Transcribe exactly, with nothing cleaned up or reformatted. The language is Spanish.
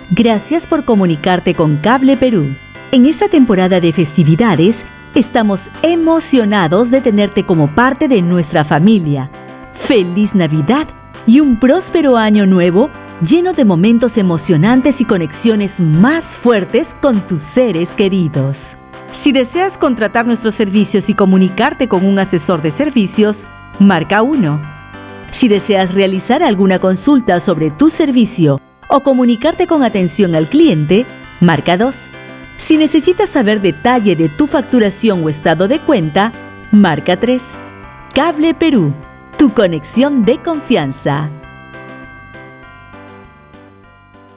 Gracias por comunicarte con Cable Perú. En esta temporada de festividades, estamos emocionados de tenerte como parte de nuestra familia. ¡Feliz Navidad y un próspero año nuevo lleno de momentos emocionantes y conexiones más fuertes con tus seres queridos! Si deseas contratar nuestros servicios y comunicarte con un asesor de servicios, marca uno. Si deseas realizar alguna consulta sobre tu servicio o comunicarte con atención al cliente, marca dos. Si necesitas saber detalle de tu facturación o estado de cuenta, marca tres. Cable Perú, tu conexión de confianza.